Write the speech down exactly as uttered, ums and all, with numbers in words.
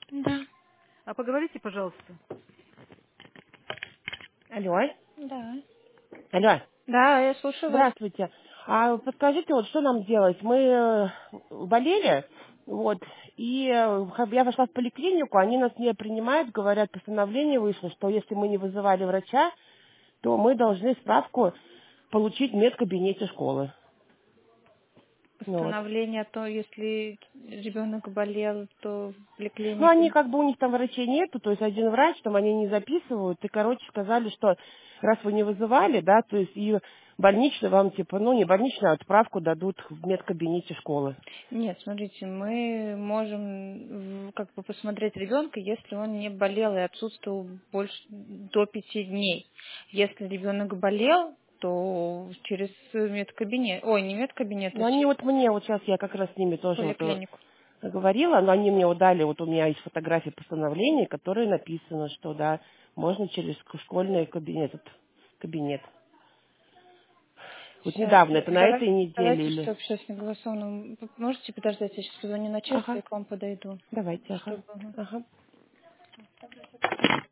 Да. А поговорите, пожалуйста. Алло. Да. Алло. Да, я слушаю вас. Здравствуйте. А подскажите, вот что нам делать? Мы э, болели, вот, и э, я вошла в поликлинику, они нас не принимают, говорят, постановление вышло, что если мы не вызывали врача, то мы должны справку получить в медкабинете школы. Ну, вот. Постановление, то если ребенок болел, то в Ну, они поликлинике. как бы, у них там врачей нету, то есть один врач, там они не записывают, и, короче, сказали, что раз вы не вызывали, да, то есть и больничный вам, типа, ну, не больничную, а отправку дадут в медкабинете школы. Нет, смотрите, мы можем м, как бы посмотреть ребенка, если он не болел и отсутствовал больше до пяти дней. Если ребенок болел, то через медкабинет, ой, не медкабинет, а Ну, они через вот мне, вот сейчас я как раз с ними тоже вот э, поликлинику. говорила, но они мне вот дали, вот у меня есть фотографии постановления, которые написано, что, да, можно через школьный кабинет, этот кабинет. Вот Сейчас, недавно, это на давай, этой неделе давайте, или... чтобы сейчас не голосовано. Можете подождать, я сейчас позвоню начальству Ага, и к вам подойду. давайте, ага, Чтобы... ага. ага.